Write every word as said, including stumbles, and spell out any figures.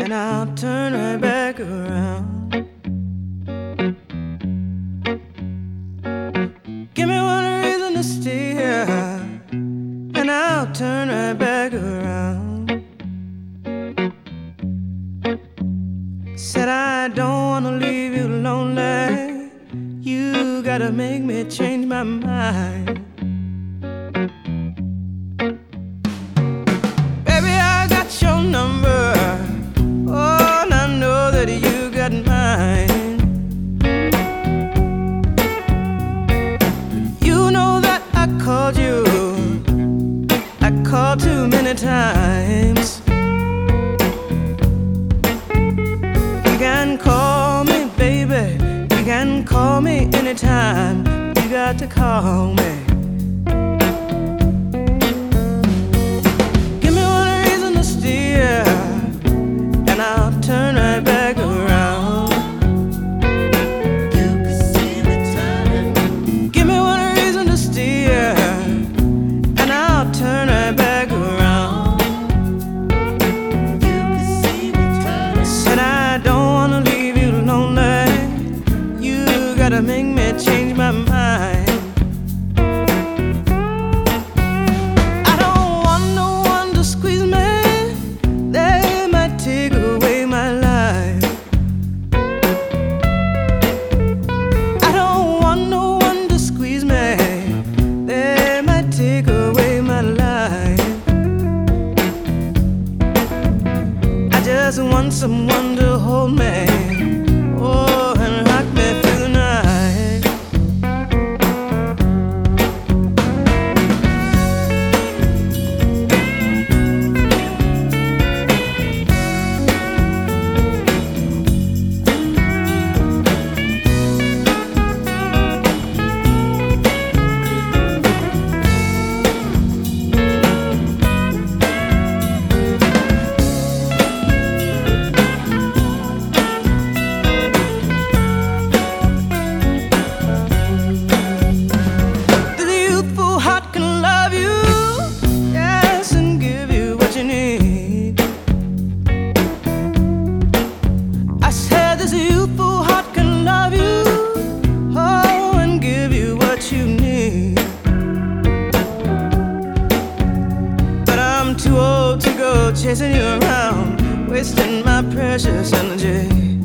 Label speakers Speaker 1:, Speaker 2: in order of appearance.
Speaker 1: and I'll turn right back around. Give me one reason to stay here, and I'll turn right back around. Said I don't wanna leave you lonely. You gotta make me change my mind. Baby, I got your number. Oh, and I know that you got mine. You know that I called you. I called too many times. You can call me, baby. You can call me anytime. You got to call me. Give me one reason to stay here, and I'll turn right back around. You can see me turning. Give me one reason to stay here, and I'll turn right back around. You can see me turning. Said I don't wanna leave you lonely. You gotta make me change my mind. I don't want no one to squeeze me. They might take away my life. I don't want no one to squeeze me. They might take away my life. I just want someone to hold me. Oh, and rock me through the night. Too old to go chasing you around, wasting my precious energy.